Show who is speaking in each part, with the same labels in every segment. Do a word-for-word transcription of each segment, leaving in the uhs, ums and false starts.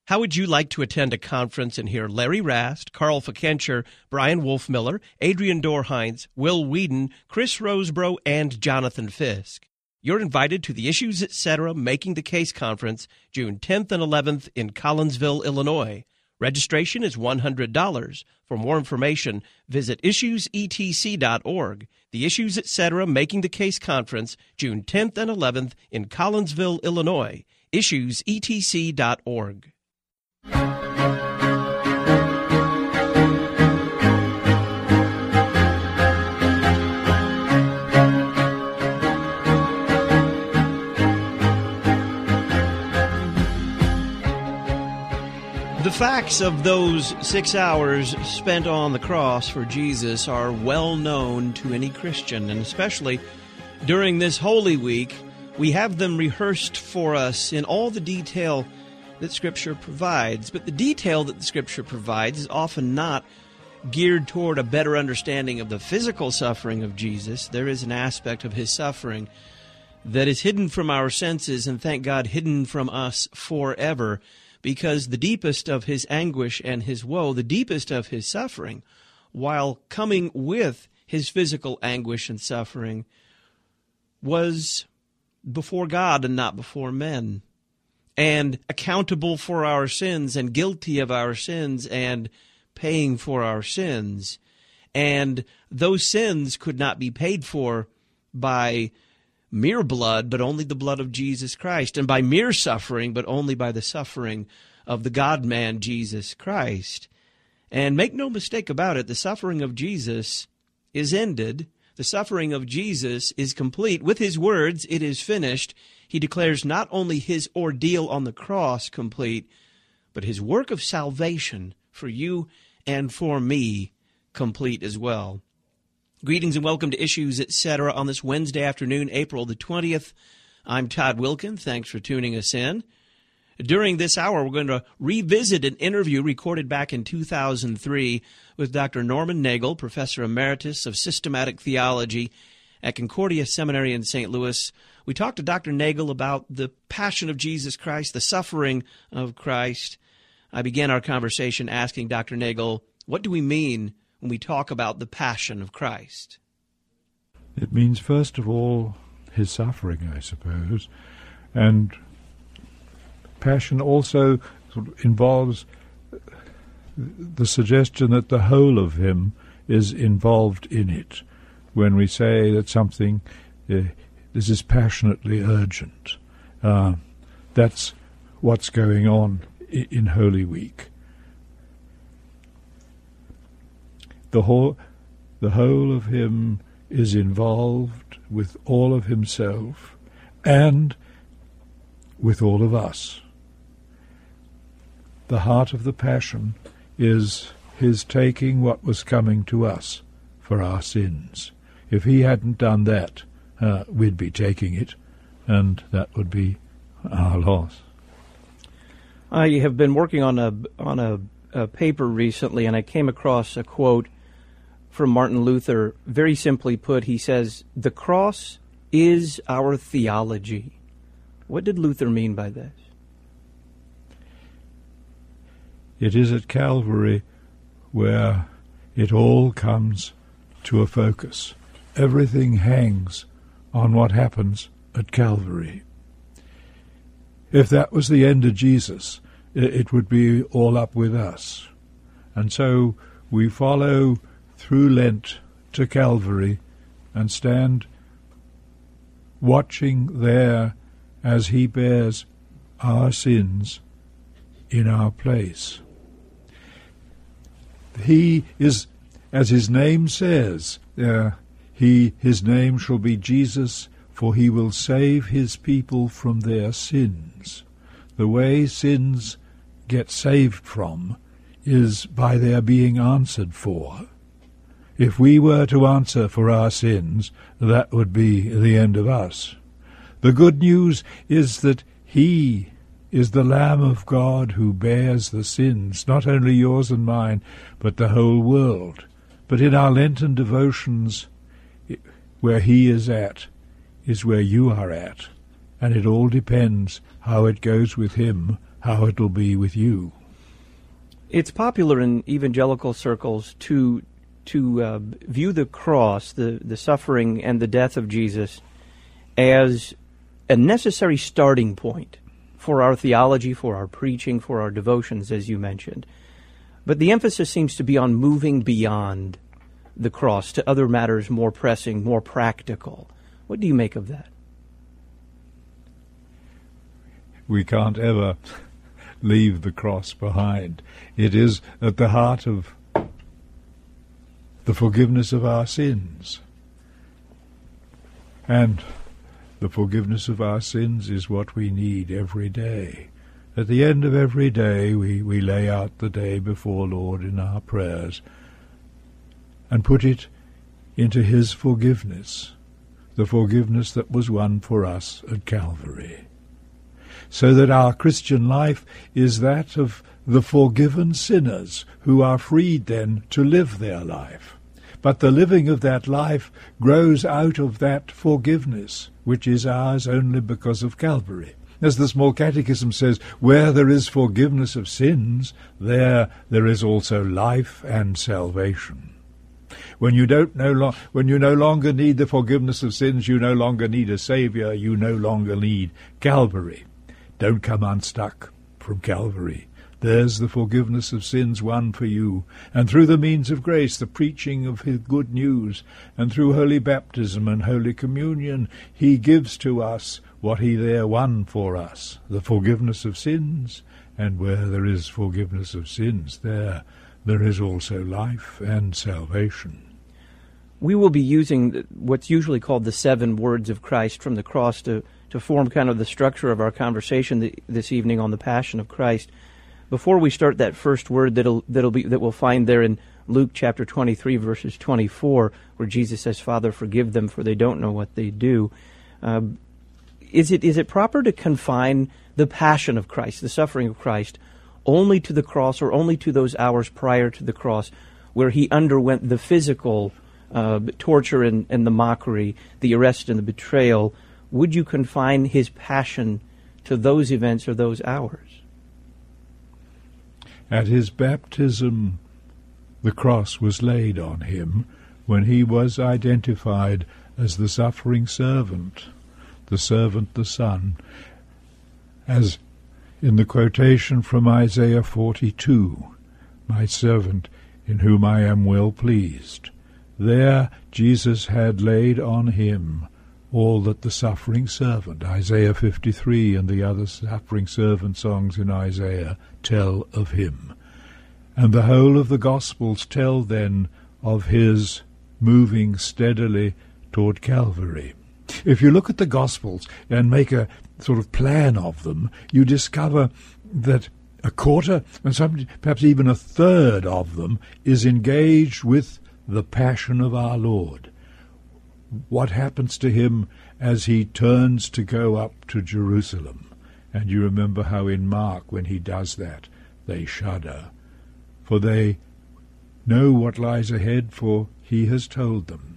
Speaker 1: How would you like to attend a conference and hear Larry Rast, Carl Fikencher, Brian Wolfmiller, Adrian Dorheinz, Will Whedon, Chris Rosebrough, and Jonathan Fisk? You're invited to the Issues Etc. Making the Case Conference, June tenth and eleventh in Collinsville, Illinois. Registration is one hundred dollars. For more information, visit issues e t c dot org. The Issues Etc. Making the Case Conference, June tenth and eleventh in Collinsville, Illinois. issues e t c dot org. The facts of those six hours spent on the cross for Jesus are well known to any Christian, and especially during this Holy Week, we have them rehearsed for us in all the detail that Scripture provides. But the detail that the Scripture provides is often not geared toward a better understanding of the physical suffering of Jesus. There is an aspect of his suffering that is hidden from our senses, and thank God, hidden from us forever. Because the deepest of his anguish and his woe, the deepest of his suffering, while coming with his physical anguish and suffering, was before God and not before men, and accountable for our sins and guilty of our sins and paying for our sins. And those sins could not be paid for by mere blood, but only the blood of Jesus Christ, and by mere suffering, but only by the suffering of the God-man, Jesus Christ. And make no mistake about it, the suffering of Jesus is ended. The suffering of Jesus is complete. With his words, "It is finished," he declares not only his ordeal on the cross complete, but his work of salvation for you and for me complete as well. Greetings and welcome to Issues Etc. on this Wednesday afternoon, April the twentieth. I'm Todd Wilkin. Thanks for tuning us in. During this hour, we're going to revisit an interview recorded back in two thousand three with Doctor Norman Nagel, Professor Emeritus of Systematic Theology at Concordia Seminary in Saint Louis. We talked to Doctor Nagel about the passion of Jesus Christ, the suffering of Christ. I began our conversation asking Doctor Nagel, what do we mean when we talk about the passion of Christ?
Speaker 2: It means, first of all, his suffering, I suppose. And passion also sort of involves the suggestion that the whole of him is involved in it. When we say that something, uh, this is passionately urgent, uh, that's what's going on in, in Holy Week. The whole, the whole of him is involved with all of himself and with all of us. The heart of the passion is his taking what was coming to us for our sins. If he hadn't done that, uh, we'd be taking it, and that would be our loss.
Speaker 1: I have been working on a on a, a paper recently, and I came across a quote from Martin Luther. Very simply put, he says, "The cross is our theology." What did Luther mean by this?
Speaker 2: It is at Calvary where it all comes to a focus. Everything hangs on what happens at Calvary. If that was the end of Jesus, it would be all up with us. And so we follow through Lent to Calvary and stand watching there as he bears our sins in our place. He is, as his name says, uh, he, his name shall be Jesus, for he will save his people from their sins. The way sins get saved from is by their being answered for. If we were to answer for our sins, that would be the end of us. The good news is that he is the Lamb of God who bears the sins, not only yours and mine, but the whole world. But in our Lenten devotions, where he is at, is where you are at, and it all depends how it goes with him how it'll be with you.
Speaker 1: It's popular in evangelical circles to to uh, view the cross, the, the suffering and the death of Jesus, as a necessary starting point for our theology, for our preaching, for our devotions, as you mentioned. But the emphasis seems to be on moving beyond the cross to other matters more pressing, more practical. What do you make of that?
Speaker 2: We can't ever leave the cross behind. It is at the heart of the forgiveness of our sins. And the forgiveness of our sins is what we need every day. At the end of every day, we, we lay out the day before Lord in our prayers and put it into his forgiveness, the forgiveness that was won for us at Calvary. So that our Christian life is that of the forgiven sinners who are freed then to live their life. But the living of that life grows out of that forgiveness, which is ours only because of Calvary. As the Small Catechism says, where there is forgiveness of sins, there there is also life and salvation. When you don't no lo- when you no longer need the forgiveness of sins, you no longer need a Saviour, you no longer need Calvary. Don't come unstuck from Calvary. There's the forgiveness of sins won for you, and through the means of grace, the preaching of his good news, and through holy baptism and holy communion, he gives to us what he there won for us, the forgiveness of sins, and where there is forgiveness of sins, there there is also life and salvation.
Speaker 1: We will be using what's usually called the seven words of Christ from the cross to, to form kind of the structure of our conversation th- this evening on the Passion of Christ. Before we start that first word that'll that'll be that we'll find there in Luke chapter twenty-three, verses twenty-four, where Jesus says, "Father, forgive them, for they don't know what they do." Uh, is it is it proper to confine the passion of Christ, the suffering of Christ, only to the cross, or only to those hours prior to the cross, where he underwent the physical uh, torture and, and the mockery, the arrest and the betrayal? Would you confine his passion to those events or those hours?
Speaker 2: At his baptism, the cross was laid on him when he was identified as the suffering servant, the servant, the Son, as in the quotation from Isaiah forty-two, "My servant, in whom I am well pleased." There Jesus had laid on him all that the suffering servant, Isaiah fifty-three and the other suffering servant songs in Isaiah, tell of him. And the whole of the Gospels tell then of his moving steadily toward Calvary. If you look at the Gospels and make a sort of plan of them, you discover that a quarter, and some, perhaps even a third of them, is engaged with the passion of our Lord. What happens to him as he turns to go up to Jerusalem? And you remember how in Mark, when he does that, they shudder, for they know what lies ahead, for he has told them.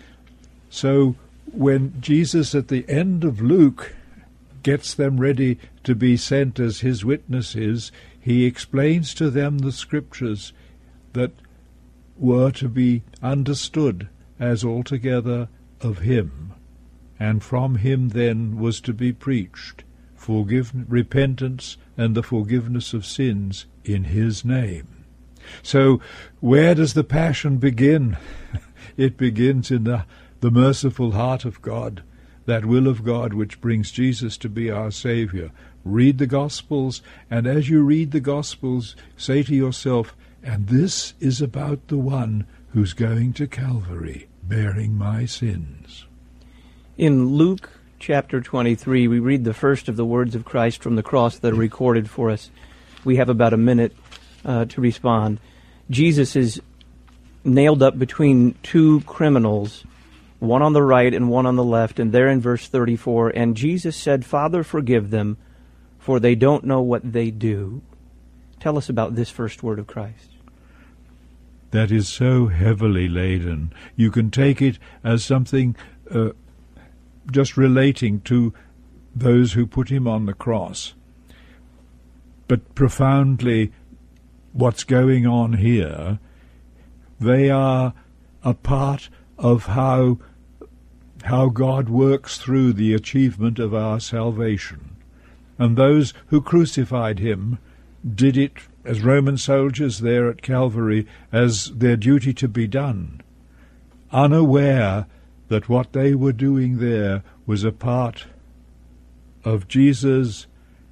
Speaker 2: So when Jesus at the end of Luke gets them ready to be sent as his witnesses, he explains to them the scriptures that were to be understood as altogether of him, and from him then was to be preached forgive, repentance and the forgiveness of sins in his name. So where does the passion begin? It begins in the, the merciful heart of God, that will of God which brings Jesus to be our Saviour. Read the Gospels, and as you read the Gospels, say to yourself, and this is about the one who's going to Calvary, bearing my sins.
Speaker 1: In Luke chapter twenty-three, we read the first of the words of Christ from the cross that are recorded for us. We have about a minute uh, to respond. Jesus is nailed up between two criminals, one on the right and one on the left, and there in verse thirty-four, and Jesus said, "Father, forgive them, for they don't know what they do." Tell us about this first word of Christ.
Speaker 2: That is so heavily laden. You can take it as something uh, just relating to those who put him on the cross. but profoundly what's going on here. They are a part of how how God works through the achievement of our salvation. And those who crucified him did it as Roman soldiers there at Calvary, as their duty to be done, unaware that what they were doing there was a part of Jesus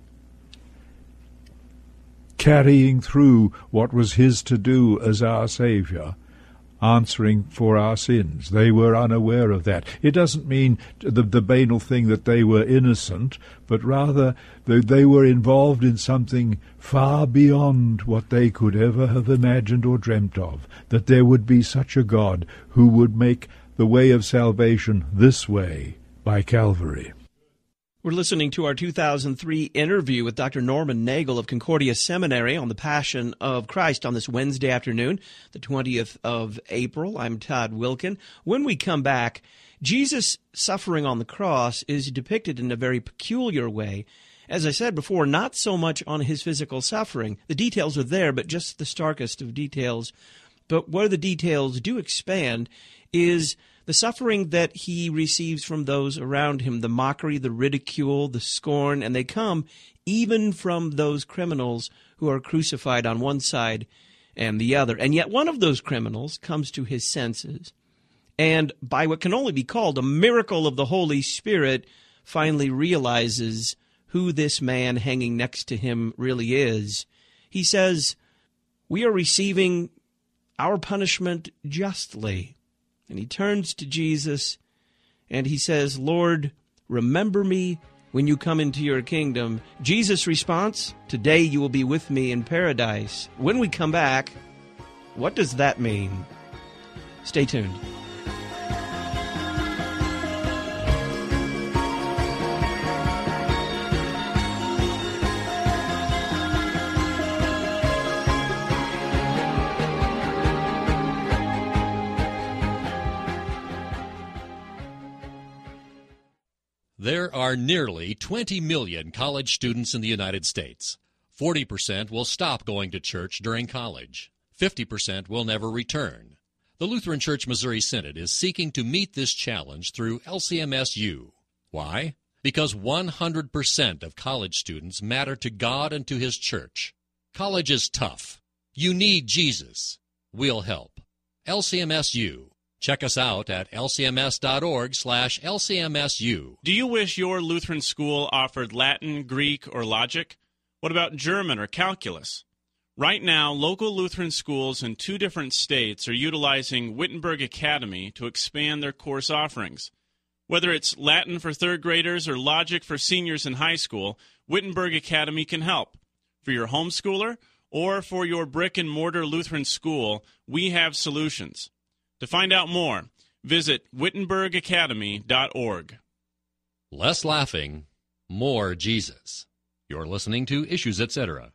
Speaker 2: carrying through what was his to do as our Saviour, answering for our sins. They were unaware of that. It doesn't mean the, the banal thing that they were innocent, but rather that they were involved in something far beyond what they could ever have imagined or dreamt of, that there would be such a God who would make the way of salvation this way by Calvary.
Speaker 1: We're listening to our two thousand three interview with Doctor Norman Nagel of Concordia Seminary on the Passion of Christ on this Wednesday afternoon, the twentieth of April. I'm Todd Wilkin. When we come back, Jesus' suffering on the cross is depicted in a very peculiar way. As I said before, not so much on his physical suffering. The details are there, but just the starkest of details. But where the details do expand is the suffering that he receives from those around him, the mockery, the ridicule, the scorn, and they come even from those criminals who are crucified on one side and the other. And yet one of those criminals comes to his senses, and by what can only be called a miracle of the Holy Spirit, finally realizes who this man hanging next to him really is. He says, "We are receiving our punishment justly." And he turns to Jesus and he says, "Lord, remember me when you come into your kingdom." Jesus' response, "Today you will be with me in paradise." When we come back, what does that mean? Stay tuned.
Speaker 3: There are nearly twenty million college students in the United States. forty percent will stop going to church during college. fifty percent will never return. The Lutheran Church Missouri Synod is seeking to meet this challenge through L C M S U. Why? Because one hundred percent of college students matter to God and to His church. College is tough. You need Jesus. We'll help. L C M S U. Check us out at L C M S dot org slash L C M S U.
Speaker 4: Do you wish your Lutheran school offered Latin, Greek, or logic? What about German or calculus? Right now, local Lutheran schools in two different states are utilizing Wittenberg Academy to expand their course offerings. Whether it's Latin for third graders or logic for seniors in high school, Wittenberg Academy can help. For your homeschooler or for your brick-and-mortar Lutheran school, we have solutions. To find out more, visit Wittenberg Academy dot org.
Speaker 3: Less laughing, more Jesus. You're listening to Issues, et cetera.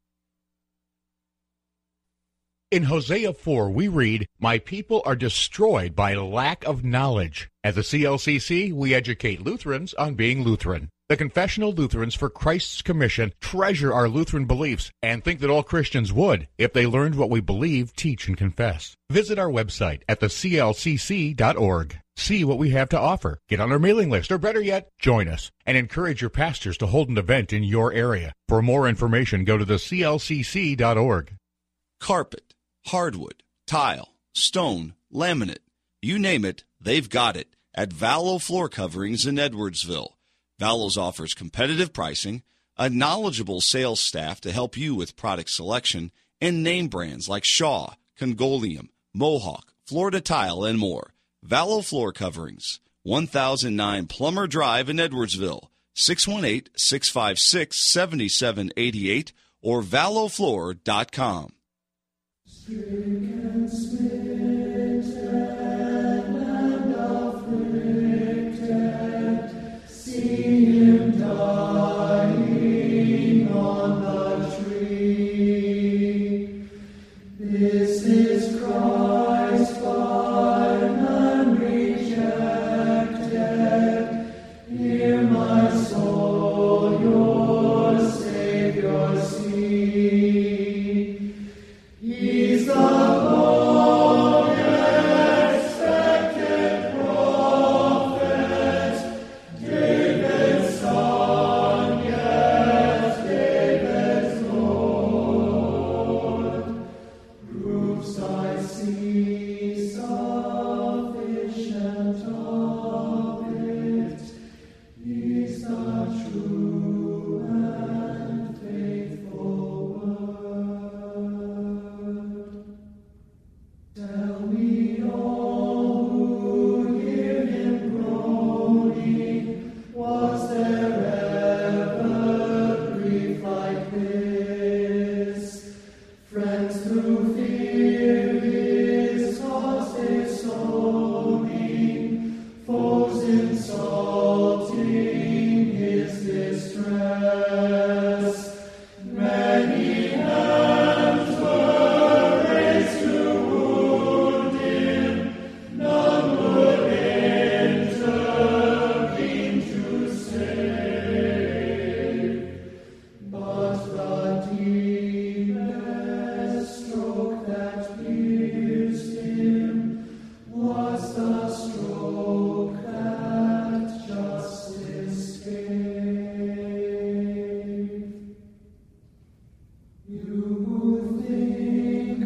Speaker 5: In Hosea four, we read, "My people are destroyed by lack of knowledge." At the C L C C, we educate Lutherans on being Lutheran. The Confessional Lutherans for Christ's Commission treasure our Lutheran beliefs and think that all Christians would if they learned what we believe, teach, and confess. Visit our website at the C L C C dot org. See what we have to offer. Get on our mailing list, or better yet, join us, and encourage your pastors to hold an event in your area. For more information, go to the C L C C dot org.
Speaker 6: Carpet, hardwood, tile, stone, laminate, you name it, they've got it at Vallow Floor Coverings in Edwardsville. Vallows offers competitive pricing, a knowledgeable sales staff to help you with product selection, and name brands like Shaw, Congolium, Mohawk, Florida Tile, and more. Vallow Floor Coverings, one thousand nine Plummer Drive in Edwardsville, six one eight, six five six, seven seven eight eight or vallow floor dot com.
Speaker 7: Hear my soul, your Savior, sing.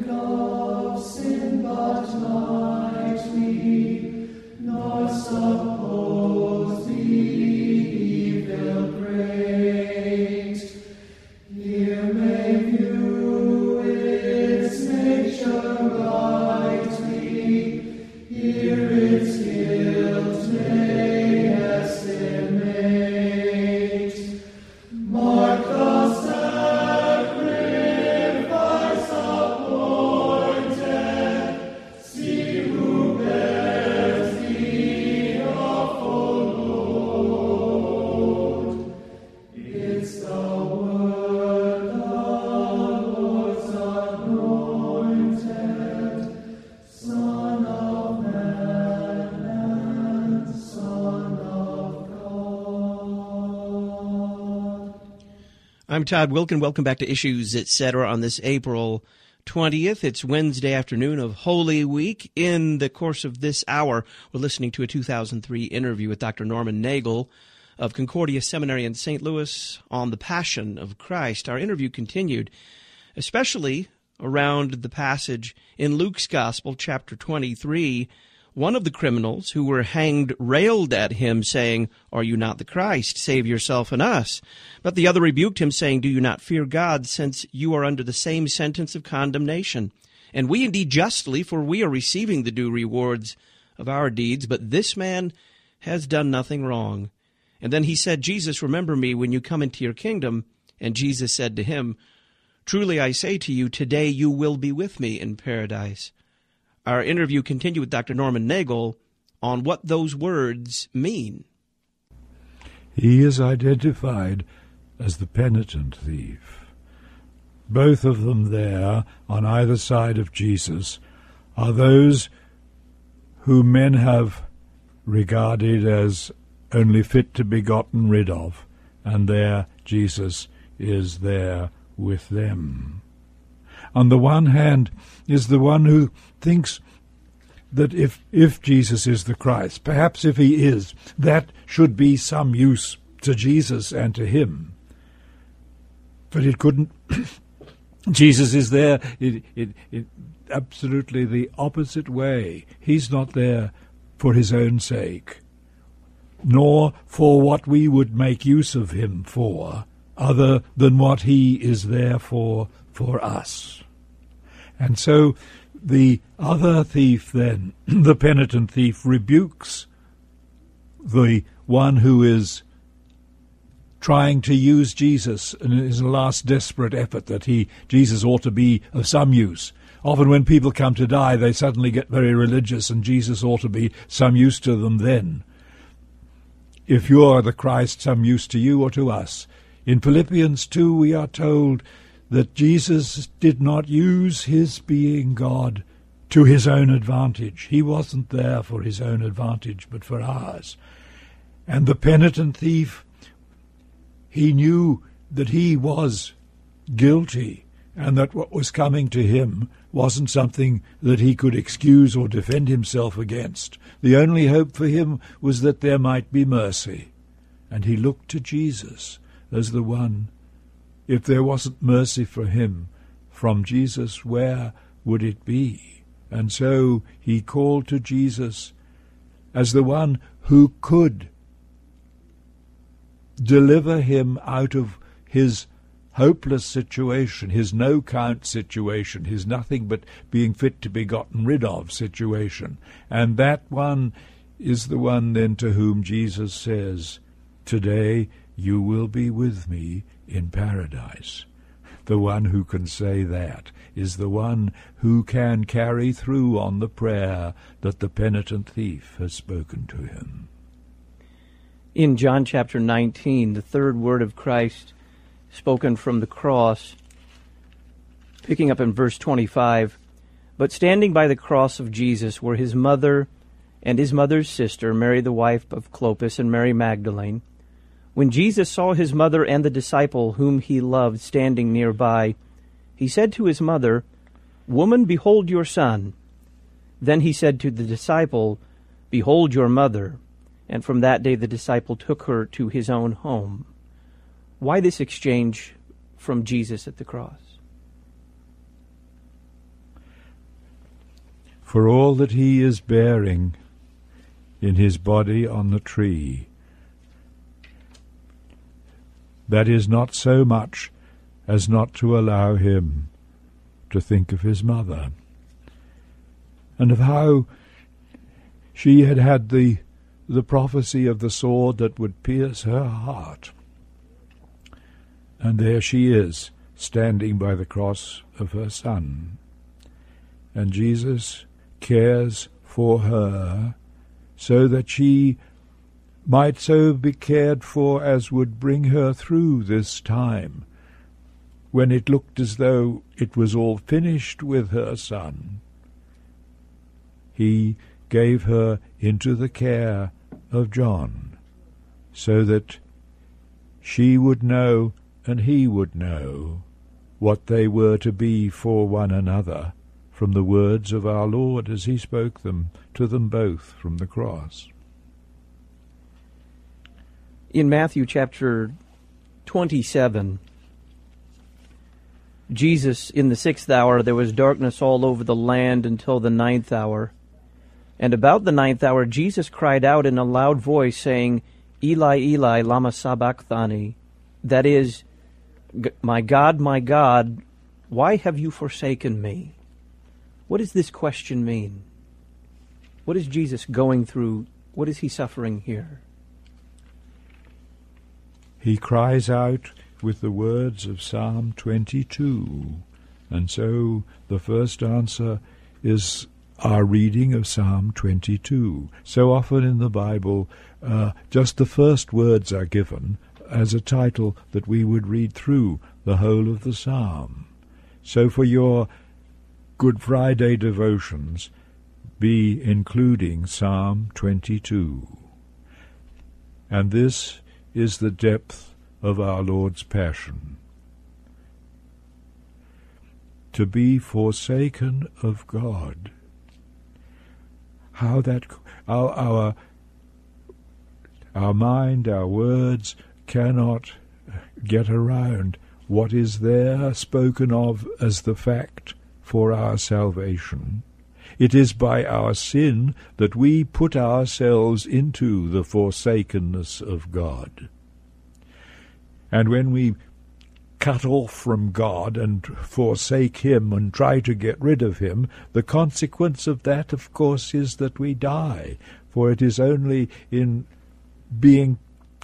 Speaker 1: I'm Todd Wilkin. Welcome back to Issues, et cetera on this April twentieth. It's Wednesday afternoon of Holy Week. In the course of this hour, we're listening to a two thousand three interview with Doctor Norman Nagel of Concordia Seminary in Saint Louis on the Passion of Christ. Our interview continued, especially around the passage in Luke's Gospel, chapter twenty-three. One of the criminals who were hanged railed at him, saying, "Are you not the Christ? Save yourself and us." But the other rebuked him, saying, "Do you not fear God, since you are under the same sentence of condemnation? And we indeed justly, for we are receiving the due rewards of our deeds, but this man has done nothing wrong." And then he said, "Jesus, remember me when you come into your kingdom." And Jesus said to him, "Truly I say to you, today you will be with me in paradise." Our interview continued with Doctor Norman Nagel on what those words mean.
Speaker 2: He is identified as the penitent thief. Both of them there, on either side of Jesus, are those whom men have regarded as only fit to be gotten rid of, and there Jesus is there with them. On the one hand is the one who thinks that if, if Jesus is the Christ, perhaps if he is, that should be some use to Jesus and to him. But it couldn't. Jesus is there in, in, in absolutely the opposite way. He's not there for his own sake, nor for what we would make use of him for, other than what he is there for, for us. And so the other thief then, the penitent thief, rebukes the one who is trying to use Jesus in his last desperate effort that he, Jesus ought to be of some use. Often when people come to die, they suddenly get very religious, and Jesus ought to be some use to them then. If you are the Christ, some use to you or to us. In Philippians two we are told that Jesus did not use his being God to his own advantage. He wasn't there for his own advantage, but for ours. And the penitent thief, he knew that he was guilty, and that what was coming to him wasn't something that he could excuse or defend himself against. The only hope for him was that there might be mercy. And he looked to Jesus as the one. If there wasn't mercy for him from Jesus, where would it be? And so he called to Jesus as the one who could deliver him out of his hopeless situation, his no-count situation, his nothing but being fit to be gotten rid of situation. And that one is the one then to whom Jesus says, "Today you will be with me in paradise." The one who can say that is the one who can carry through on the prayer that the penitent thief has spoken to him.
Speaker 1: In John chapter nineteen, the third word of Christ spoken from the cross, picking up in verse twenty-five, "But standing by the cross of Jesus were his mother and his mother's sister, Mary the wife of Clopas, and Mary Magdalene. When Jesus saw his mother and the disciple whom he loved standing nearby, he said to his mother, 'Woman, behold your son.' Then he said to the disciple, 'Behold your mother.' And from that day the disciple took her to his own home." Why this exchange from Jesus at the cross?
Speaker 2: for all that he is bearing in his body on the tree. That is not so much as not to allow him to think of his mother, and of how she had had the the prophecy of the sword that would pierce her heart. And there she is, standing by the cross of her Son. And Jesus cares for her so that she might so be cared for as would bring her through this time, when it looked as though it was all finished with her Son. He gave her into the care of John, so that she would know and he would know what they were to be for one another, from the words of our Lord as he spoke them to them both from the cross.
Speaker 1: In Matthew chapter twenty-seven, Jesus, in the sixth hour, there was darkness all over the land until the ninth hour. And about the ninth hour, Jesus cried out in a loud voice, saying, Eli, Eli, lama sabachthani? That is, my God, my God, why have you forsaken me? What does this question mean? What is Jesus going through? What is he suffering here?
Speaker 2: He cries out with the words of Psalm twenty-two. And so the first answer is our reading of Psalm twenty-two. So often in the Bible, uh, just the first words are given as a title that we would read through the whole of the psalm. So for your Good Friday devotions, be including Psalm twenty-two. And this is the depth of our Lord's passion. To be forsaken of God. How that our our our mind, our words cannot get around what is there spoken of as the fact for our salvation. It is by our sin that we put ourselves into the forsakenness of God. And when we cut off from God and forsake him and try to get rid of him, the consequence of that, of course, is that we die. For it is only in being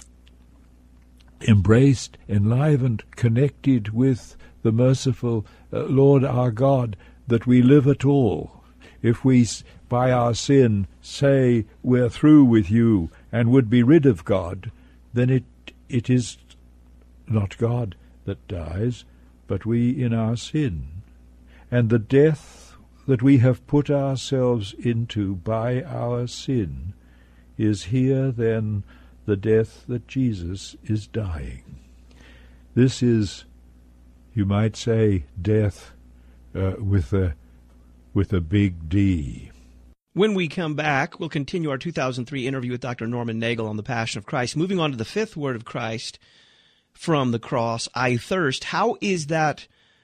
Speaker 2: embraced, enlivened, connected with the merciful uh, Lord our God that we live at all. If we, by our sin, say we're through with you and would be rid of God, then it it is not God that dies, but we in our sin. And the death that we have put ourselves into by our sin is here then the death that Jesus is dying. This is, you might say, death uh, with a with a big D.
Speaker 1: When we come back, we'll continue our two thousand three interview with Doctor Norman Nagel on the Passion of Christ. Moving on to the fifth word of Christ from the cross, I thirst. How is that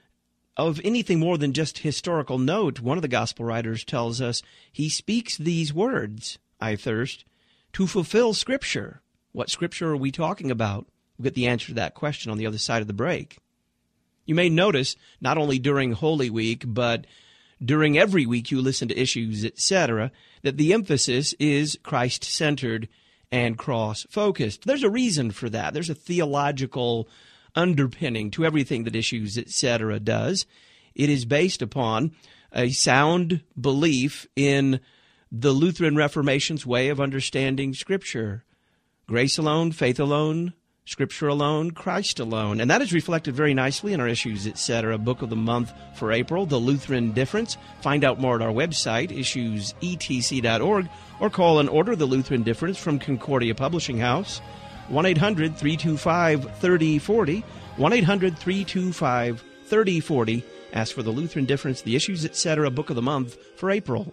Speaker 1: of anything more than just historical note? One of the gospel writers tells us he speaks these words, I thirst, to fulfill Scripture. What Scripture are we talking about? We'll get the answer to that question on the other side of the break. You may notice, not only during Holy Week, but during every week you listen to Issues, et cetera, that the emphasis is Christ-centered and cross-focused. There's a reason for that. There's a theological underpinning to everything that Issues, et cetera does. It is based upon a sound belief in the Lutheran Reformation's way of understanding Scripture. Grace alone, faith alone, Scripture alone, Christ alone. And that is reflected very nicely in our Issues, et cetera, book of the month for April, The Lutheran Difference. Find out more at our website, issues e t c dot org, or call and order The Lutheran Difference from Concordia Publishing House, one eight hundred, three two five, three oh four oh, one eight hundred, three two five, three oh four oh. Ask for The Lutheran Difference, the Issues, et cetera, book of the month for April.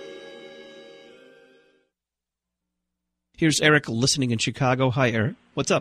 Speaker 1: Here's Eric listening in Chicago. Hi, Eric. What's up?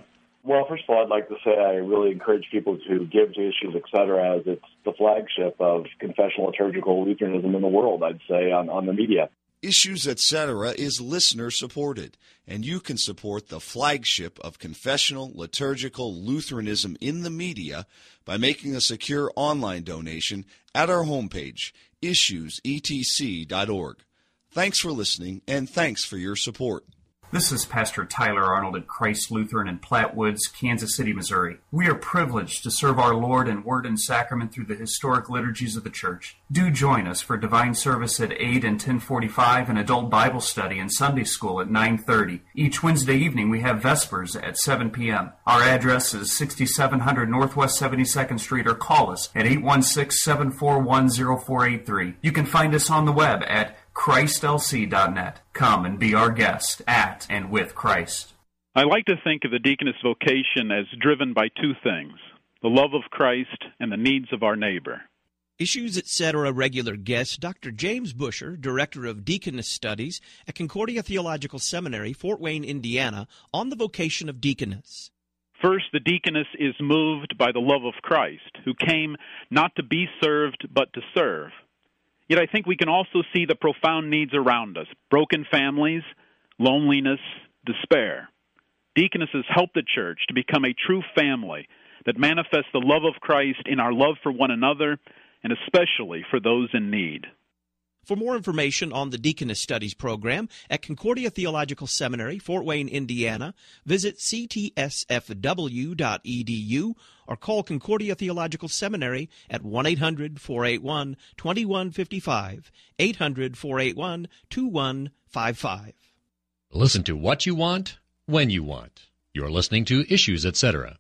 Speaker 7: Well, first of all, I'd like to say I really encourage people to give to Issues, et cetera, as it's the flagship of confessional liturgical Lutheranism in the world, I'd say, on, on the media.
Speaker 6: Issues, et cetera is listener-supported, and you can support the flagship of confessional liturgical Lutheranism in the media by making a secure online donation at our homepage, issues e t c dot org. Thanks for listening, and thanks for your support.
Speaker 8: This is Pastor Tyler Arnold at Christ Lutheran in Platte Woods, Kansas City, Missouri. We are privileged to serve our Lord in word and sacrament through the historic liturgies of the Church. Do join us for divine service at eight and ten forty-five and adult Bible study and Sunday school at nine thirty. Each Wednesday evening we have Vespers at seven p.m. Our address is sixty-seven hundred Northwest seventy-second Street, or call us at eight one six, seven four one, zero four eight three. You can find us on the web at christ l c dot net. Come and be our guest at and with Christ.
Speaker 9: I like to think of the deaconess vocation as driven by two things, the love of Christ and the needs of our neighbor.
Speaker 1: Issues, et cetera regular guest, Doctor James Busher, Director of Deaconess Studies at Concordia Theological Seminary, Fort Wayne, Indiana, on the vocation of deaconess.
Speaker 9: First, the deaconess is moved by the love of Christ, who came not to be served, but to serve. Yet I think we can also see the profound needs around us, broken families, loneliness, despair. Deaconesses help the church to become a true family that manifests the love of Christ in our love for one another, and especially for those in need.
Speaker 1: For more information on the Deaconess Studies program at Concordia Theological Seminary, Fort Wayne, Indiana, visit c t s f w dot e d u or call Concordia Theological Seminary at one eight hundred, four eight one, two one five five, eight hundred, four eight one, two one five five.
Speaker 3: Listen to what you want, when you want. You're listening to Issues, et cetera.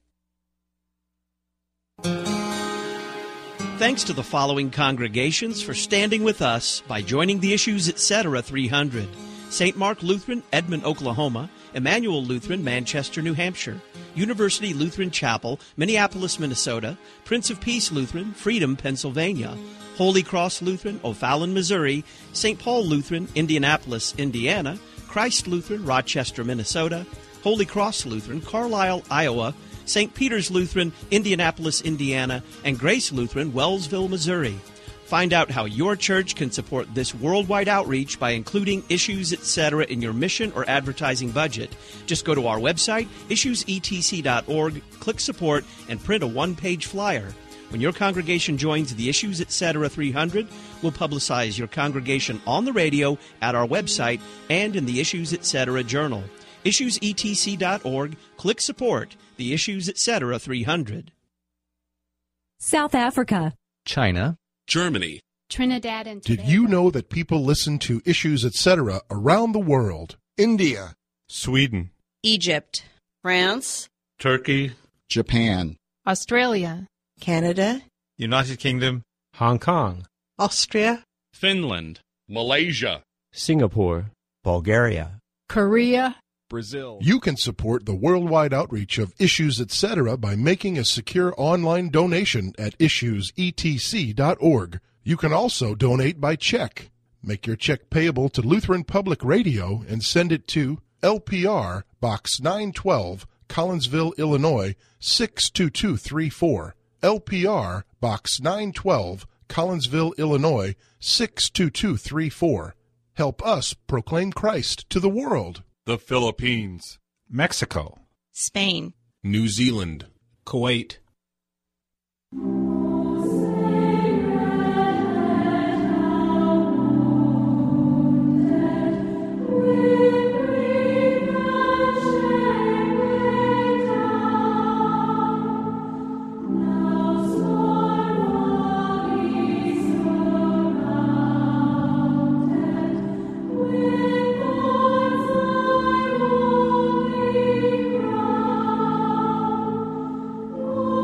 Speaker 1: Thanks to the following congregations for standing with us by joining the Issues, et cetera three hundred. Saint Mark Lutheran, Edmond, Oklahoma. Emmanuel Lutheran, Manchester, New Hampshire. University Lutheran Chapel, Minneapolis, Minnesota. Prince of Peace Lutheran, Freedom, Pennsylvania. Holy Cross Lutheran, O'Fallon, Missouri. Saint Paul Lutheran, Indianapolis, Indiana. Christ Lutheran, Rochester, Minnesota. Holy Cross Lutheran, Carlisle, Iowa. Saint Peter's Lutheran, Indianapolis, Indiana, and Grace Lutheran, Wellsville, Missouri. Find out how your church can support this worldwide outreach by including Issues, et cetera in your mission or advertising budget. Just go to our website, issues e t c dot org, click Support, and print a one-page flyer. When your congregation joins the Issues, et cetera three hundred, we'll publicize your congregation on the radio, at our website, and in the Issues, et cetera journal. issues e t c dot org, click Support, the Issues, et cetera three hundred.
Speaker 10: South Africa.
Speaker 11: China.
Speaker 12: Germany.
Speaker 13: Trinidad and Tobago.
Speaker 14: Did you know that people listen to Issues, et cetera around the world?
Speaker 15: India.
Speaker 16: Sweden.
Speaker 17: Egypt.
Speaker 18: France.
Speaker 16: Turkey.
Speaker 19: Japan.
Speaker 20: Australia.
Speaker 21: Canada.
Speaker 16: United Kingdom. Hong Kong.
Speaker 22: Austria.
Speaker 4: Finland.
Speaker 23: Malaysia.
Speaker 24: Singapore.
Speaker 25: Bulgaria.
Speaker 20: Korea.
Speaker 23: Brazil.
Speaker 14: You can support the worldwide outreach of Issues, et cetera by making a secure online donation at issues e t c dot org. You can also donate by check. Make your check payable to Lutheran Public Radio and send it to L P R, Box nine twelve, Collinsville, Illinois, six two two three four. L P R, Box nine twelve, Collinsville, Illinois, six two two three four. Help us proclaim Christ to the world.
Speaker 16: The Philippines.
Speaker 11: Mexico.
Speaker 17: Spain.
Speaker 12: New Zealand.
Speaker 11: Kuwait.
Speaker 26: Oh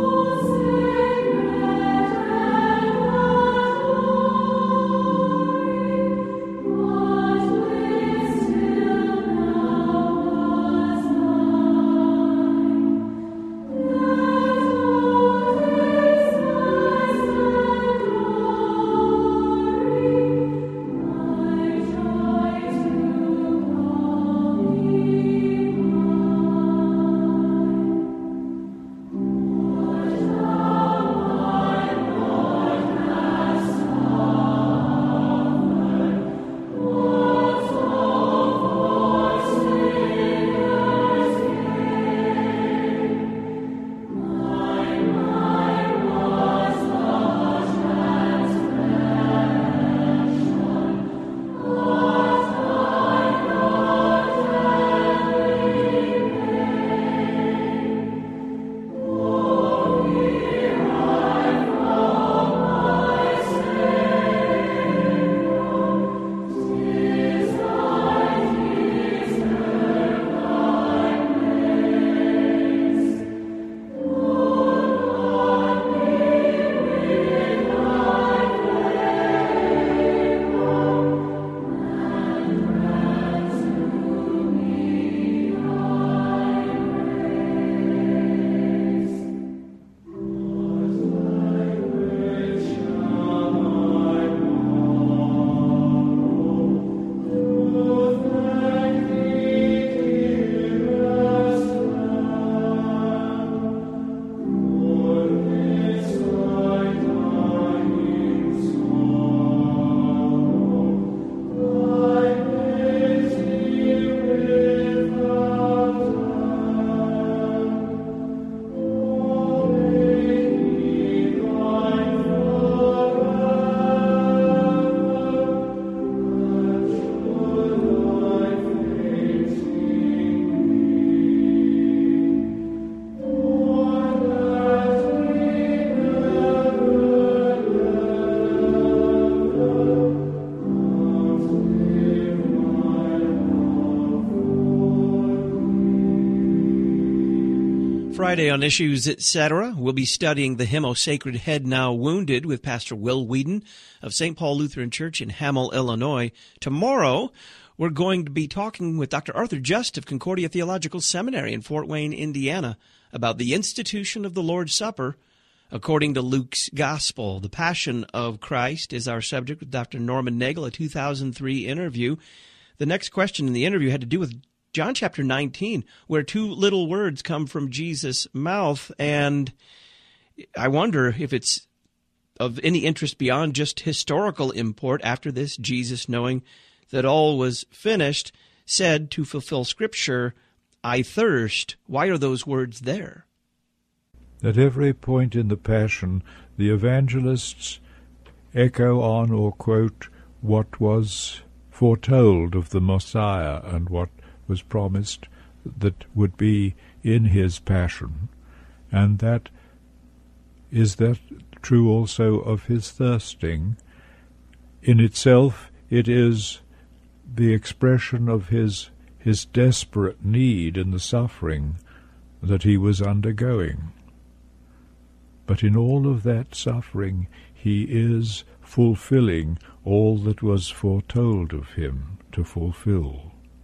Speaker 1: Friday on Issues, et cetera. We'll be studying the hymn, O Sacred Head Now Wounded, with Pastor Will Whedon of Saint Paul Lutheran Church in Hamel, Illinois. Tomorrow, we're going to be talking with Doctor Arthur Just of Concordia Theological Seminary in Fort Wayne, Indiana, about the institution of the Lord's Supper according to Luke's Gospel. The Passion of Christ is our subject with Doctor Norman Nagel, a two thousand three interview. The next question in the interview had to do with John chapter nineteen, where two little words come from Jesus' mouth, and I wonder if it's of any interest beyond just historical import. After this, Jesus, knowing that all was finished, said to fulfill Scripture, I thirst. Why are those words there?
Speaker 2: At every point in the Passion, the evangelists echo on or quote what was foretold of the Messiah and what was promised that would be in his passion, and that is that true also of his thirsting. In itself, it is the expression of his his desperate need in the suffering that he was undergoing. But in all of that suffering, he is fulfilling all that was foretold of him to fulfill.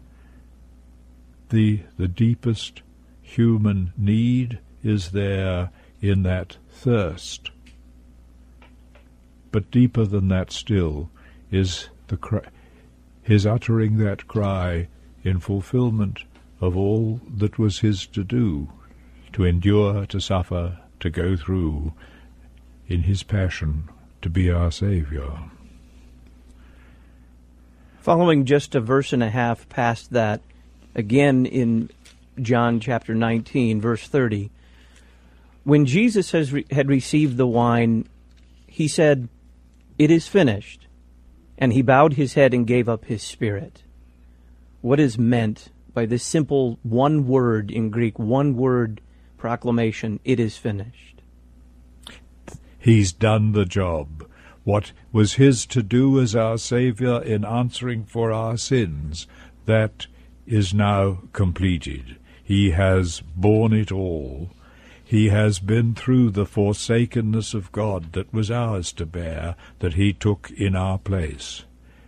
Speaker 2: The, the deepest human need is there in that thirst. But deeper than that still is the cry, his uttering that cry in fulfillment of all that was his to do, to endure, to suffer, to go through in his passion to be our Savior.
Speaker 1: Following just a verse and a half past that, again in John chapter nineteen, verse thirty, when Jesus has re- had received the wine, he said, it is finished, and he bowed his head and gave up his spirit. What is meant by this simple one word in Greek, one word proclamation, it is finished?
Speaker 2: He's done the job. What was his to do as our Savior in answering for our sins, that is now completed. He has borne it all. He has been through the forsakenness of God that was ours to bear, that he took in our place.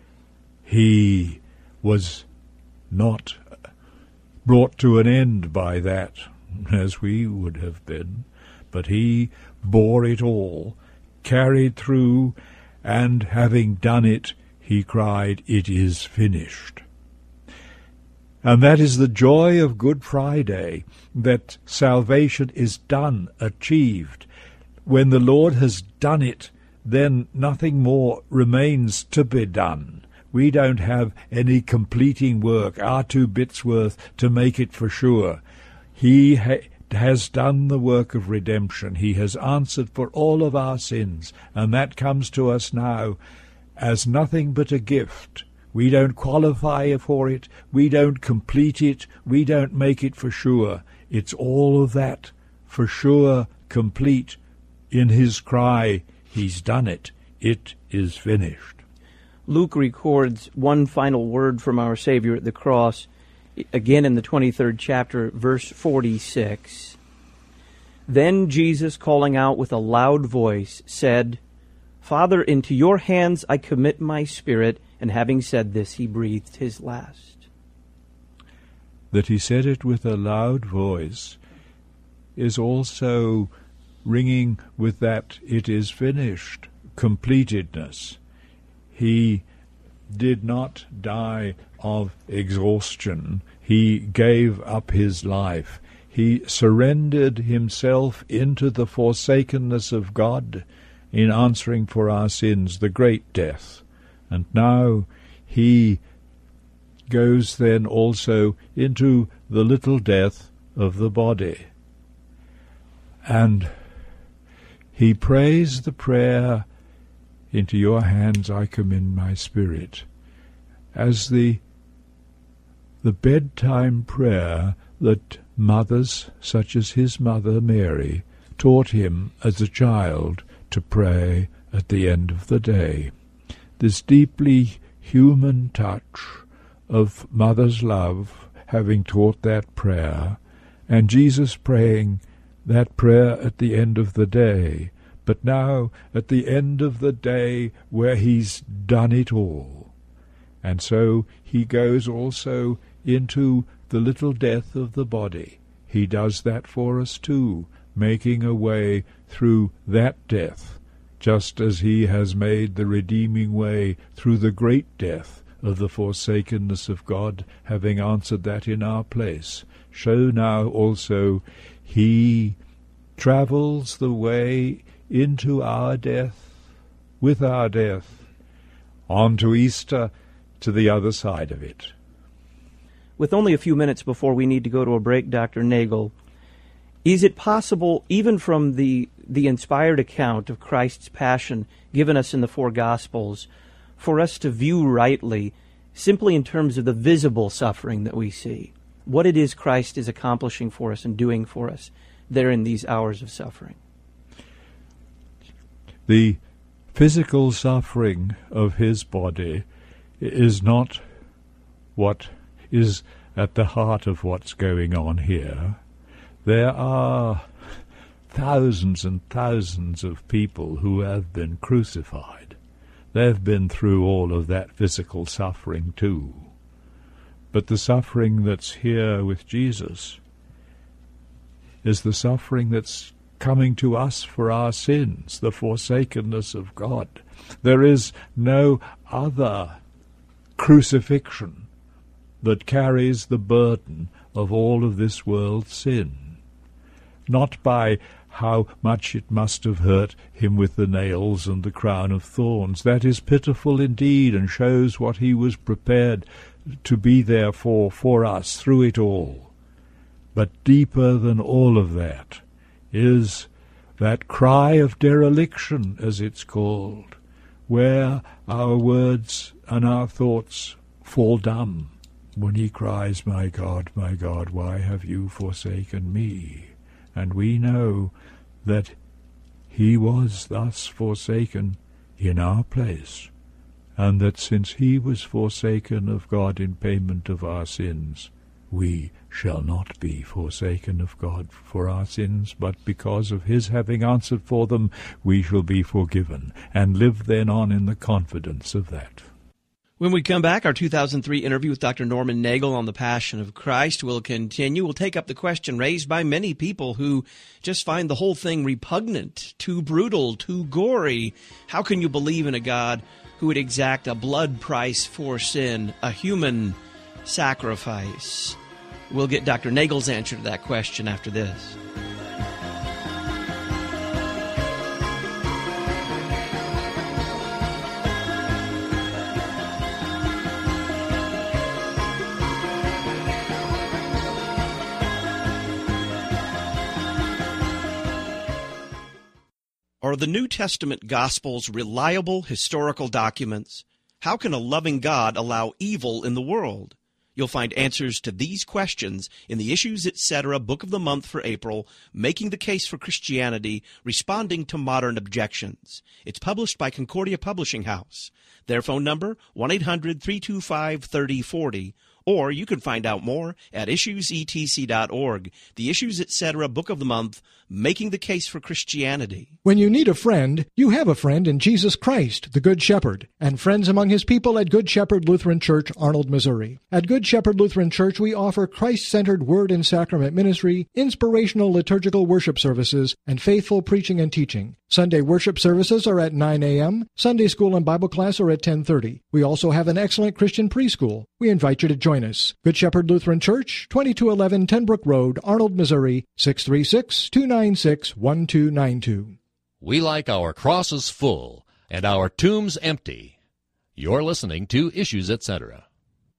Speaker 2: He was not brought to an end by that, as we would have been, but he bore it all, carried through, and having done it, he cried, it is finished. And that is the joy of Good Friday, that salvation is done, achieved. When the Lord has done it, then nothing more remains to be done. We don't have any completing work, our two bits worth, to make it for sure. He ha- has done the work of redemption. He has answered for all of our sins, and that comes to us now as nothing but a gift. We don't qualify for it. We don't complete it. We don't make it for sure. It's all of that for sure, complete in his cry, he's done it. It is finished.
Speaker 1: Luke records one final word from our Savior at the cross, again in the twenty-third chapter, verse forty-six. Then Jesus, calling out with a loud voice, said, Father, into your hands I commit my spirit. And having said this, he breathed his last.
Speaker 2: That he said it with a loud voice is also ringing with that it is finished, completedness. He did not die of exhaustion. He gave up his life. He surrendered himself into the forsakenness of God in answering for our sins, the great death. And now he goes then also into the little death of the body. And he prays the prayer, into your hands I commend my spirit, as the the bedtime prayer that mothers, such as his mother Mary, taught him as a child to pray at the end of the day. This deeply human touch of mother's love, having taught that prayer, and Jesus praying that prayer at the end of the day, but now at the end of the day where he's done it all. And so he goes also into the little death of the body. He does that for us too, making a way through that death, just as he has made the redeeming way through the great death of the forsakenness of God, having answered that in our place. So now also he travels the way into our death, with our death, on to Easter, to the other side of it.
Speaker 1: With only a few minutes before we need to go to a break, Doctor Nagel, is it possible, even from the, the inspired account of Christ's passion given us in the four Gospels, for us to view rightly, simply in terms of the visible suffering that we see, what it is Christ is accomplishing for us and doing for us there in these hours of suffering?
Speaker 2: The physical suffering of his body is not what is at the heart of what's going on here. There are thousands and thousands of people who have been crucified. They've been through all of that physical suffering too. But the suffering that's here with Jesus is the suffering that's coming to us for our sins, the forsakenness of God. There is no other crucifixion that carries the burden of all of this world's sin. Not by how much it must have hurt him with the nails and the crown of thorns. That is pitiful indeed, and shows what he was prepared to be there for, for us through it all. But deeper than all of that is that cry of dereliction, as it's called, where our words and our thoughts fall dumb when he cries, "My God, my God, why have you forsaken me?" And we know that he was thus forsaken in our place, and that since he was forsaken of God in payment of our sins, we shall not be forsaken of God for our sins, but because of his having answered for them, we shall be forgiven, and live then on in the confidence of that.
Speaker 1: When we come back, our two thousand three interview with Doctor Norman Nagel on the Passion of Christ will continue. We'll take up the question raised by many people who just find the whole thing repugnant, too brutal, too gory. How can you believe in a God who would exact a blood price for sin, a human sacrifice? We'll get Doctor Nagel's answer to that question after this. Are the New Testament Gospels reliable historical documents? How can a loving God allow evil in the world? You'll find answers to these questions in the Issues Etc. Book of the Month for April, Making the Case for Christianity, Responding to Modern Objections. It's published by Concordia Publishing House. Their phone number, one eight hundred, three two five, three oh four oh, or you can find out more at issues e t c dot org. The Issues Etc. Book of the Month, Making the Case for Christianity.
Speaker 12: When you need a friend, you have a friend in Jesus Christ, the Good Shepherd, and friends among his people at Good Shepherd Lutheran Church, Arnold, Missouri. At Good Shepherd Lutheran Church, we offer Christ-centered word and sacrament ministry, inspirational liturgical worship services, and faithful preaching and teaching. Sunday worship services are at nine a.m., Sunday school and Bible class are at ten thirty. We also have an excellent Christian preschool. We invite you to join us. Good Shepherd Lutheran Church, twenty-two eleven Tenbrook Road, Arnold, Missouri, six three six, two nine six, one two nine two.
Speaker 3: We like our crosses full and our tombs empty. You're listening to Issues Etc.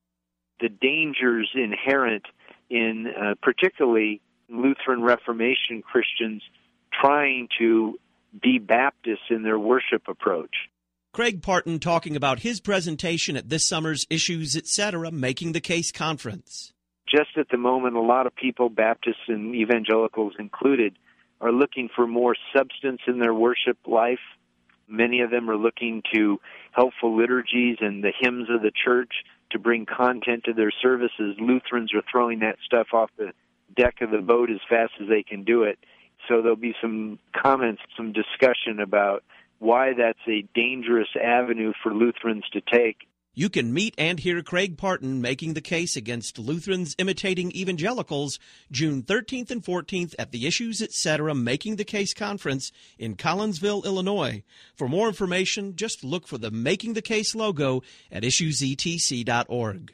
Speaker 13: The dangers inherent in uh, particularly Lutheran Reformation Christians trying to be Baptists in their worship approach.
Speaker 1: Craig Parton talking about his presentation at this summer's Issues Etc. Making the Case Conference.
Speaker 13: Just at the moment, a lot of people, Baptists and evangelicals included, are looking for more substance in their worship life. Many of them are looking to helpful liturgies and the hymns of the church to bring content to their services. Lutherans are throwing that stuff off the deck of the boat as fast as they can do it. So there'll be some comments, some discussion about why that's a dangerous avenue for Lutherans to take.
Speaker 1: You can meet and hear Craig Parton making the case against Lutherans imitating evangelicals June thirteenth and fourteenth at the Issues Etc. Making the Case Conference in Collinsville, Illinois. For more information, just look for the Making the Case logo at issues e t c dot org.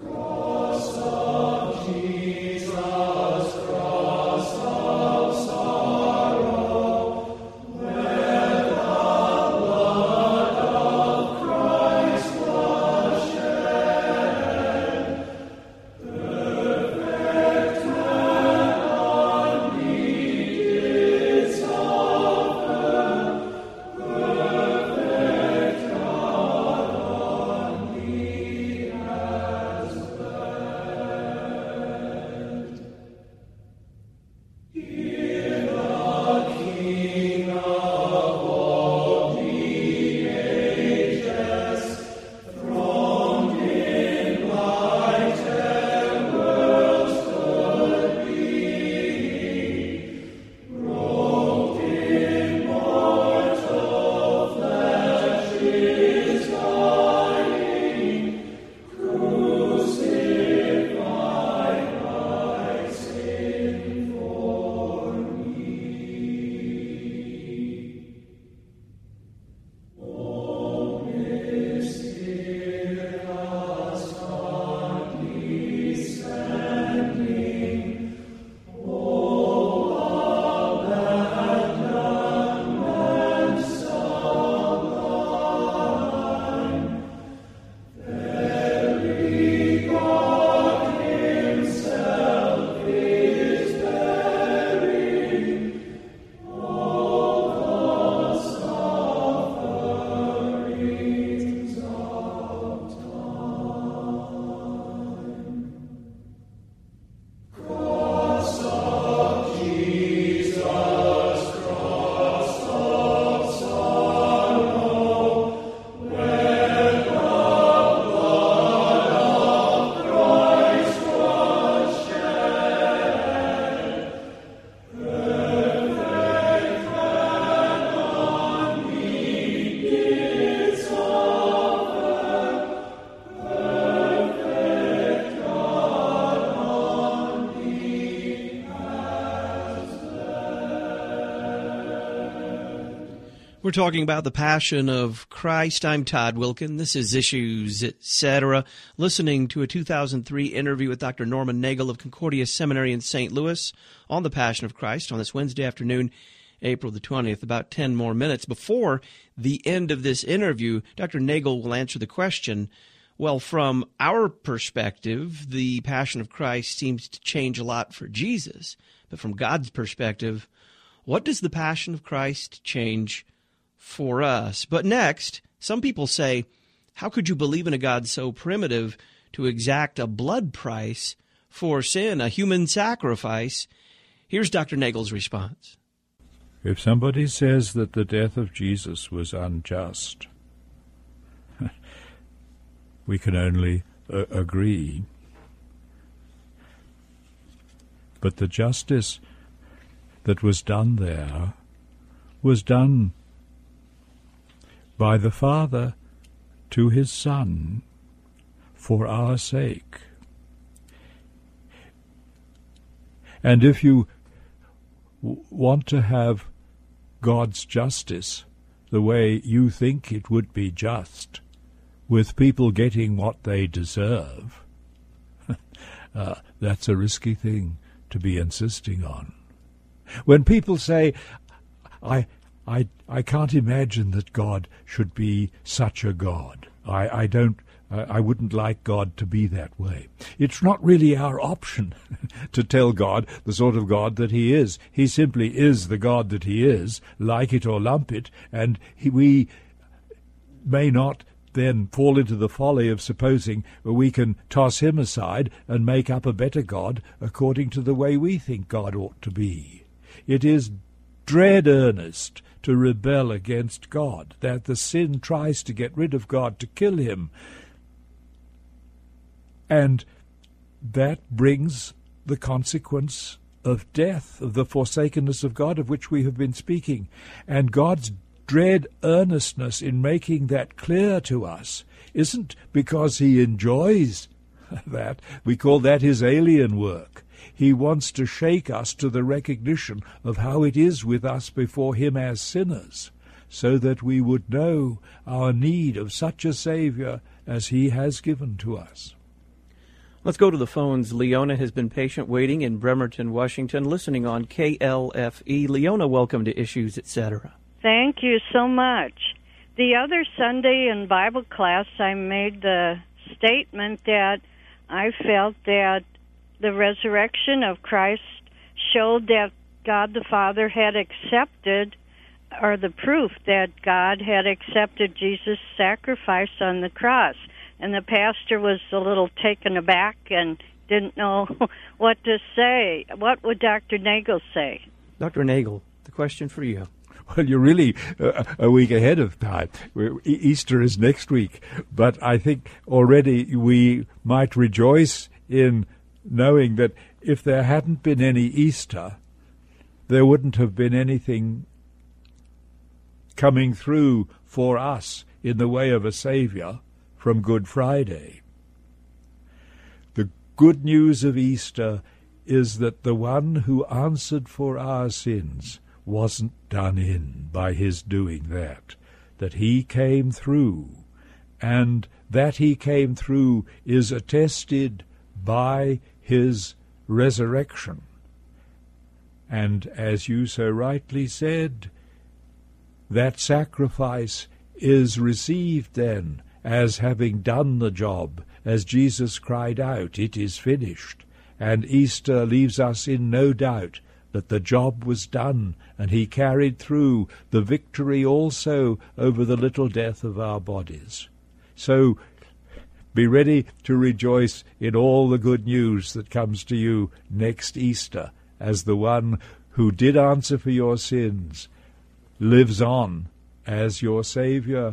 Speaker 1: We're talking about the Passion of Christ. I'm Todd Wilkin. This is Issues Etc. Listening to a two thousand three interview with Doctor Norman Nagel of Concordia Seminary in Saint Louis on the Passion of Christ on this Wednesday afternoon, April the twentieth. About ten more minutes before the end of this interview, Doctor Nagel will answer the question, well, from our perspective, the Passion of Christ seems to change a lot for Jesus. But from God's perspective, what does the Passion of Christ change for us? But next, some people say, how could you believe in a God so primitive to exact a blood price for sin, a human sacrifice? Here's Doctor Nagel's response.
Speaker 2: If somebody says that the death of Jesus was unjust, we can only uh, agree. But the justice that was done there was done by the Father to his Son for our sake. And if you w- want to have God's justice the way you think it would be just, with people getting what they deserve, uh, that's a risky thing to be insisting on. When people say, I I I can't imagine that God should be such a God. I, I don't uh, I wouldn't like God to be that way. It's not really our option to tell God the sort of God that he is. He simply is the God that he is, like it or lump it, and he, we may not then fall into the folly of supposing we can toss him aside and make up a better God according to the way we think God ought to be. It is dread earnest to rebel against God, that the sin tries to get rid of God, to kill him. And that brings the consequence of death, of the forsakenness of God, of which we have been speaking. And God's dread earnestness in making that clear to us isn't because he enjoys that. We call that his alien work. He wants to shake us to the recognition of how it is with us before him as sinners, so that we would know our need of such a Savior as he has given to us.
Speaker 1: Let's go to the phones. Leona has been patient waiting in Bremerton, Washington, listening on K L F E. Leona, welcome to Issues, et cetera.
Speaker 15: Thank you so much. The other Sunday in Bible class, I made the statement that I felt that the resurrection of Christ showed that God the Father had accepted, or the proof that God had accepted Jesus' sacrifice on the cross. And the pastor was a little taken aback and didn't know what to say. What would Doctor Nagel say?
Speaker 1: Doctor Nagel, the question for you.
Speaker 2: Well, you're really uh, a week ahead of time. Easter is next week. But I think already we might rejoice in knowing that if there hadn't been any Easter, there wouldn't have been anything coming through for us in the way of a Savior from Good Friday. The good news of Easter is that the one who answered for our sins wasn't done in by his doing that, that he came through, and that he came through is attested by his resurrection. And as you so rightly said, that sacrifice is received then as having done the job, as Jesus cried out, "It is finished." And Easter leaves us in no doubt that the job was done, and he carried through the victory also over the little death of our bodies. So be ready to rejoice in all the good news that comes to you next Easter, as the one who did answer for your sins lives on as your Savior,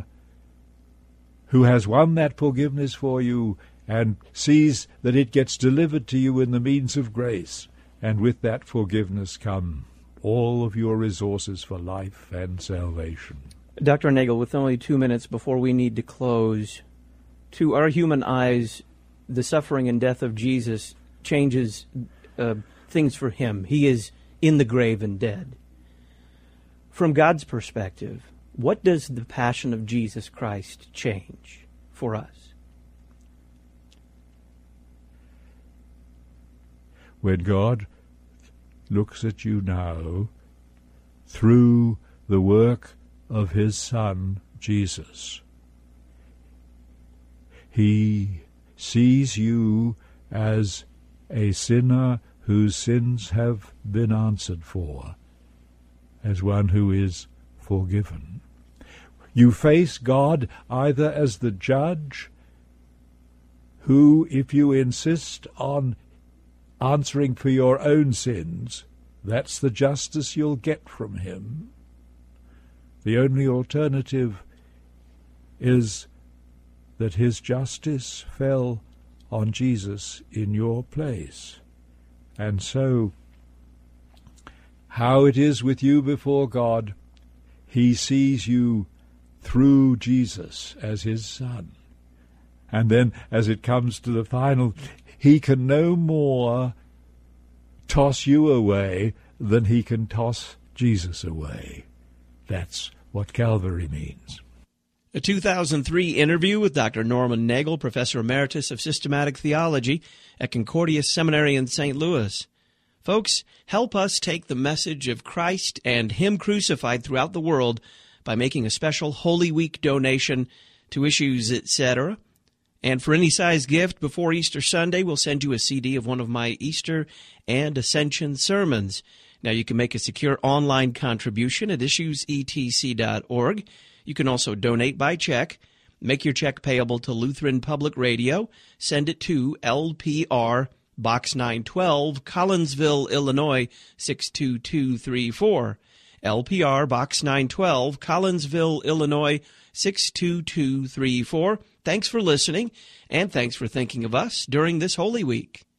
Speaker 2: who has won that forgiveness for you and sees that it gets delivered to you in the means of grace. And with that forgiveness come all of your resources for life and salvation.
Speaker 1: Doctor Nagel, with only two minutes before we need to close, to our human eyes, the suffering and death of Jesus changes uh, things for him. He is in the grave and dead. From God's perspective, what does the passion of Jesus Christ change for us?
Speaker 2: When God looks at you now through the work of his Son, Jesus, he sees you as a sinner whose sins have been answered for, as one who is forgiven. You face God either as the judge who, if you insist on answering for your own sins, that's the justice you'll get from him. The only alternative is that his justice fell on Jesus in your place. And so, how it is with you before God, he sees you through Jesus as his Son. And then, as it comes to the final, he can no more toss you away than he can toss Jesus away. That's what Calvary means.
Speaker 1: A two thousand three interview with Doctor Norman Nagel, Professor Emeritus of Systematic Theology at Concordia Seminary in Saint Louis. Folks, help us take the message of Christ and him crucified throughout the world by making a special Holy Week donation to Issues, et cetera. And for any size gift before Easter Sunday, we'll send you a C D of one of my Easter and Ascension sermons. Now, you can make a secure online contribution at issues e t c dot org. You can also donate by check. Make your check payable to Lutheran Public Radio. Send it to L P R, Box nine twelve, Collinsville, Illinois, six two two three four. L P R, Box nine twelve, Collinsville, Illinois, six two two three four. Thanks for listening, and thanks for thinking of us during this Holy Week.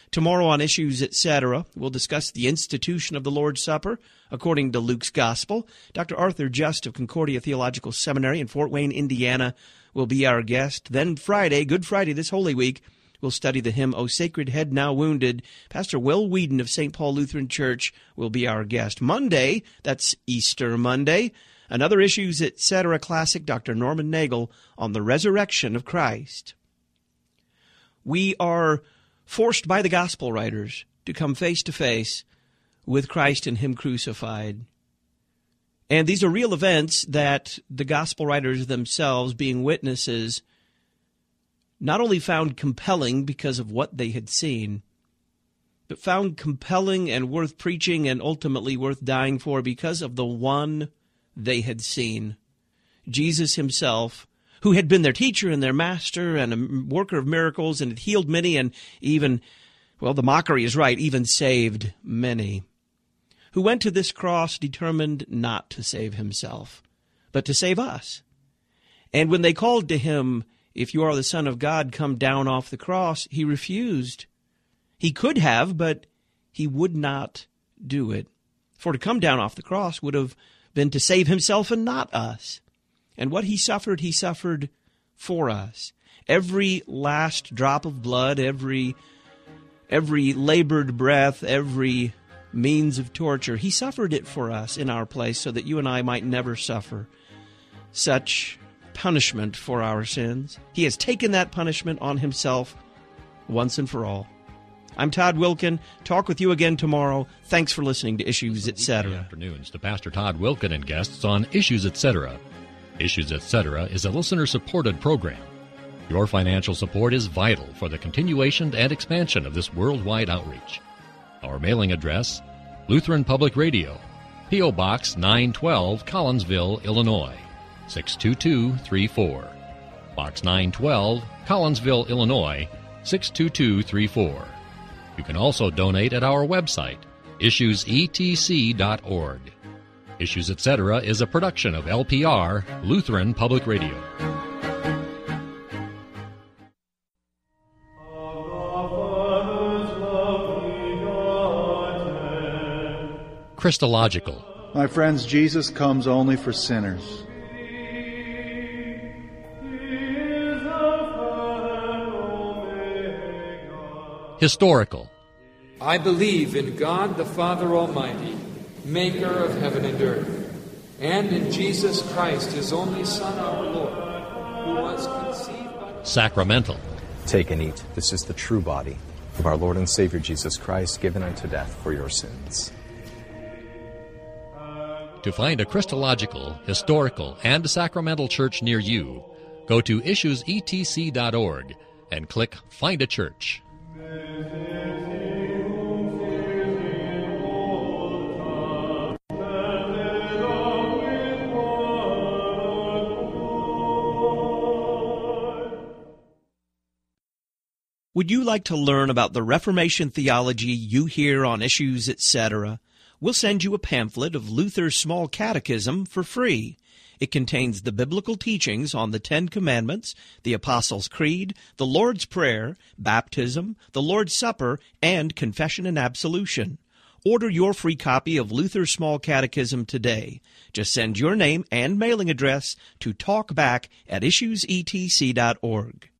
Speaker 1: Tomorrow on Issues, et cetera, we'll discuss the institution of the Lord's Supper according to Luke's Gospel. Doctor Arthur Just of Concordia Theological Seminary in Fort Wayne, Indiana, will be our guest. Then Friday, Good Friday this Holy Week, we'll study the hymn, O Sacred Head Now Wounded. Pastor Will Whedon of Saint Paul Lutheran Church will be our guest. Monday, that's Easter Monday, another Issues, et cetera classic, Doctor Norman Nagel on the resurrection of Christ. We are forced by the gospel writers to come face to face with Christ and Him crucified. And these are real events that the gospel writers themselves, being witnesses, not only found compelling because of what they had seen, but found compelling and worth preaching and ultimately worth dying for because of the one they had seen, Jesus Himself, who had been their teacher and their master and a worker of miracles and had healed many and even, well, the mockery is right, even saved many, who went to this cross determined not to save Himself, but to save us. And when they called to Him, "If you are the Son of God, come down off the cross," He refused. He could have, but He would not do it. For to come down off the cross would have been to save Himself and not us. And what He suffered, He suffered for us. Every last drop of blood, every every labored breath, every means of torture, He suffered it for us in our place so that you and I might never suffer such punishment for our sins. He has taken that punishment on Himself once and for all. I'm Todd Wilkin. Talk with you again tomorrow. Thanks for listening to Issues, et cetera.
Speaker 3: Afternoons to Pastor Todd Wilkin and guests on Issues, et cetera. Issues, et cetera is a listener-supported program. Your financial support is vital for the continuation and expansion of this worldwide outreach. Our mailing address, Lutheran Public Radio, P O. Box nine twelve, Collinsville, Illinois, six two two three four. Box nine twelve, Collinsville, Illinois, six two two three four. You can also donate at our website, issues e t c dot org. Issues, et cetera is a production of L P R, Lutheran Public Radio. Christological.
Speaker 18: My friends, Jesus comes only for sinners.
Speaker 3: Historical.
Speaker 19: I believe in God the Father Almighty, maker of heaven and earth, and in Jesus Christ, His only Son, our Lord, who was conceived by...
Speaker 3: Sacramental.
Speaker 21: Take and eat. This is the true body of our Lord and Savior Jesus Christ, given unto death for your sins.
Speaker 3: To find a Christological, historical, and sacramental church near you, go to issues e t c dot org and click Find a Church.
Speaker 1: Would you like to learn about the Reformation theology you hear on Issues, et cetera? We'll send you a pamphlet of Luther's Small Catechism for free. It contains the biblical teachings on the Ten Commandments, the Apostles' Creed, the Lord's Prayer, baptism, the Lord's Supper, and confession and absolution. Order your free copy of Luther's Small Catechism today. Just send your name and mailing address to talkback at issues e t c dot org.